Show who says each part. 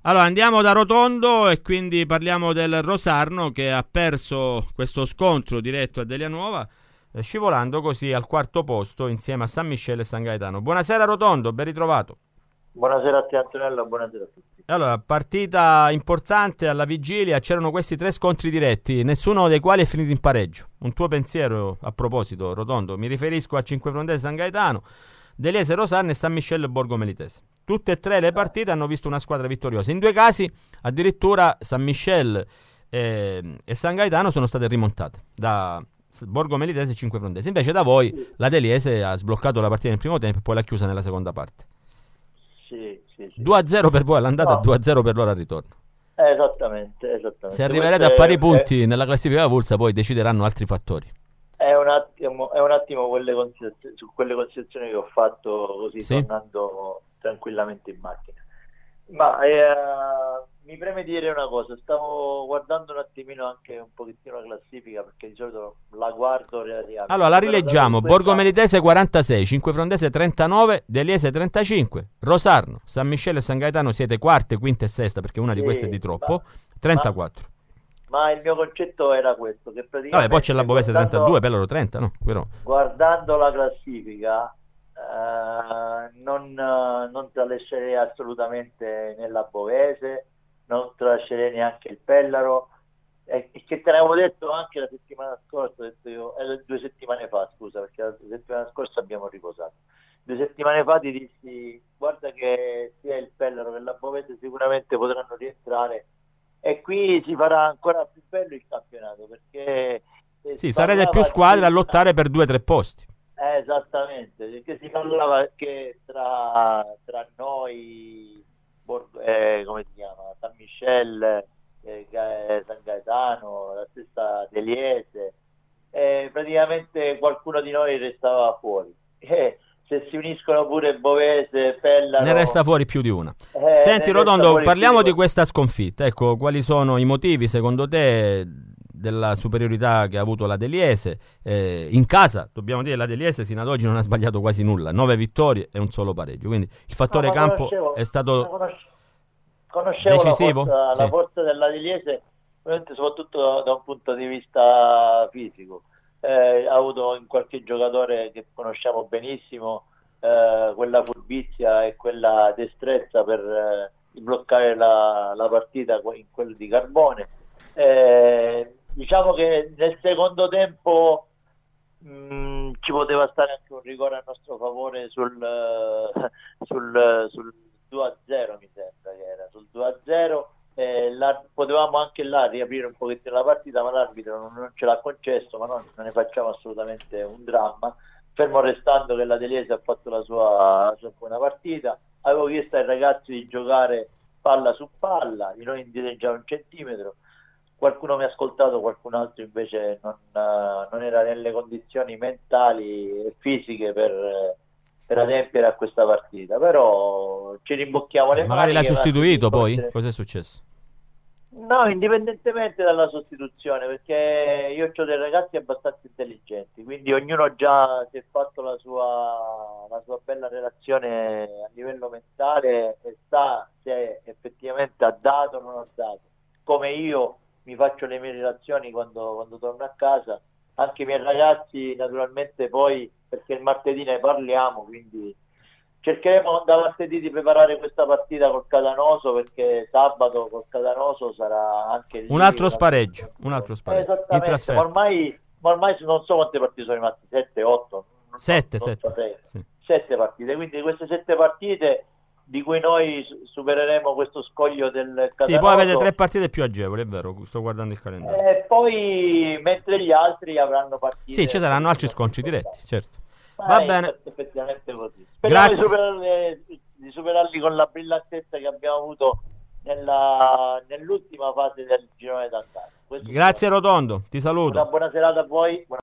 Speaker 1: Allora andiamo da Rotondo e quindi parliamo del Rosarno che ha perso questo scontro diretto a Delia Nuova, scivolando così al quarto posto insieme a San Miscele e San Gaetano. Buonasera Rotondo, ben ritrovato.
Speaker 2: Buonasera a te Antonello, buonasera a tutti.
Speaker 1: Allora, partita importante alla vigilia, c'erano questi tre scontri diretti, nessuno dei quali è finito in pareggio. Un tuo pensiero a proposito, Rotondo? Mi riferisco a Cinquefrontese San Gaetano, Deliese Rosarno e San Miscele Borgo Melitese. Tutte e tre le partite hanno visto una squadra vittoriosa. In due casi, addirittura San Miscele e San Gaetano sono state rimontate da Borgo Melitese e Cinquefrontese. Invece da voi la Deliese ha sbloccato la partita nel primo tempo e poi l'ha chiusa nella seconda parte.
Speaker 2: Sì, sì, sì.
Speaker 1: 2-0 per voi all'andata e
Speaker 2: No,
Speaker 1: 2-0 per loro al ritorno.
Speaker 2: esattamente,
Speaker 1: Se
Speaker 2: esattamente.
Speaker 1: arriverete a pari punti nella classifica avulsa, poi decideranno altri fattori.
Speaker 2: È un attimo su quelle considerazioni che ho fatto così
Speaker 1: Sì?
Speaker 2: tornando tranquillamente in macchina. Ma mi preme dire una cosa, stavo guardando un attimino anche un pochettino la classifica perché di solito la guardo
Speaker 1: Allora la
Speaker 2: relativamente, però
Speaker 1: rileggiamo: Borgo Melitese 46, Cinquefrontese 39, Deliese 35, Rosarno, San Miscele e San Gaetano siete quarte, quinta e sesta perché una di queste è
Speaker 2: sì,
Speaker 1: di
Speaker 2: ma,
Speaker 1: troppo,
Speaker 2: ma
Speaker 1: 34.
Speaker 2: ma il mio concetto era questo, che
Speaker 1: Vabbè, poi c'è la
Speaker 2: praticamente
Speaker 1: Bovese 32, per loro 30, no? Però
Speaker 2: guardando la classifica non tralascerei assolutamente nella Bovese, non tralascerei neanche il Pellaro, e che te l'avevo detto anche la settimana scorsa, ho detto io, 2 settimane fa, scusa, perché la settimana scorsa abbiamo riposato. 2 settimane fa ti dissi, guarda che sia il Pellaro che la Bovese sicuramente potranno rientrare e qui si farà ancora più bello il campionato perché
Speaker 1: sì,
Speaker 2: si
Speaker 1: sarete più
Speaker 2: parlava
Speaker 1: squadre a
Speaker 2: di
Speaker 1: lottare per 2-3 posti.
Speaker 2: esattamente, perché si parlava che tra noi, come si chiama, San Michele, San Gaetano, la stessa Deliese, praticamente qualcuno di noi restava fuori. Se si uniscono pure Bovese,
Speaker 1: Ne resta
Speaker 2: Pellaro,
Speaker 1: fuori più di una. Senti
Speaker 2: ne resta
Speaker 1: Rotondo,
Speaker 2: fuori più di
Speaker 1: parliamo di
Speaker 2: qualcuno.
Speaker 1: questa sconfitta. Ecco, quali sono i motivi secondo te della superiorità che ha avuto la Deliese? In casa, dobbiamo dire, la Deliese sino ad oggi non ha sbagliato quasi nulla, 9 vittorie e un solo pareggio. Quindi il
Speaker 2: No,
Speaker 1: fattore
Speaker 2: ma
Speaker 1: campo è stato
Speaker 2: conoscevo
Speaker 1: decisivo?
Speaker 2: la
Speaker 1: Sì.
Speaker 2: forza dell'Ateliese, ovviamente soprattutto da un punto di vista fisico. Ha avuto in qualche giocatore che conosciamo benissimo quella furbizia e quella destrezza per bloccare la partita in quel di Carbone. Diciamo che nel secondo tempo ci poteva stare anche un rigore a nostro favore sul 2-0, mi sembra che era sul 2-0. Potevamo anche là riaprire un pochettino la partita, ma l'arbitro non ce l'ha concesso, ma non ne facciamo assolutamente un dramma, fermo restando che la Deliese ha fatto la sua buona partita. Avevo chiesto ai ragazzi di giocare palla su palla, di non indietreggiare un centimetro. Qualcuno mi ha ascoltato, qualcun altro invece non era nelle condizioni mentali e fisiche per adempiere a questa partita. Però ci rimbocchiamo le
Speaker 1: Magari l'hai
Speaker 2: maniche, ma così
Speaker 1: sostituito
Speaker 2: come
Speaker 1: poi? Cos'è successo?
Speaker 2: no, indipendentemente dalla sostituzione, perché io ho dei ragazzi abbastanza intelligenti, quindi ognuno già si è fatto la sua bella relazione a livello mentale e sa se effettivamente ha dato o non ha dato. Come io mi faccio le mie relazioni quando torno a casa, anche i miei ragazzi naturalmente poi, perché il martedì ne parliamo, quindi cercheremo da martedì di preparare questa partita col Catanoso perché sabato col Catanoso sarà anche
Speaker 1: Un
Speaker 2: lì
Speaker 1: altro
Speaker 2: un altro
Speaker 1: spareggio, un
Speaker 2: scontro.
Speaker 1: altro spareggio. In
Speaker 2: Esattamente,
Speaker 1: trasferta.
Speaker 2: ma ormai non so quante partite sono rimaste, 7, 8,
Speaker 1: Sette,
Speaker 2: non
Speaker 1: 7.
Speaker 2: saprei,
Speaker 1: Sì.
Speaker 2: 7 partite, quindi di queste 7 partite di cui noi supereremo questo scoglio del
Speaker 1: Sì, poi avete 3
Speaker 2: Catanoso
Speaker 1: partite più agevoli, è vero, sto guardando il calendario.
Speaker 2: e poi mentre gli altri avranno
Speaker 1: Sì, ci
Speaker 2: partite un
Speaker 1: saranno altri
Speaker 2: pochettino più
Speaker 1: scontri diretti,
Speaker 2: importanti.
Speaker 1: certo.
Speaker 2: Ma
Speaker 1: Va
Speaker 2: è
Speaker 1: bene,
Speaker 2: effettivamente così. Speriamo
Speaker 1: grazie.
Speaker 2: di superarli con la brillantezza che abbiamo avuto nell'ultima fase del girone d'andata. Questo
Speaker 1: Grazie
Speaker 2: sicuramente.
Speaker 1: Rotondo, ti
Speaker 2: Una
Speaker 1: saluto.
Speaker 2: buona serata a voi.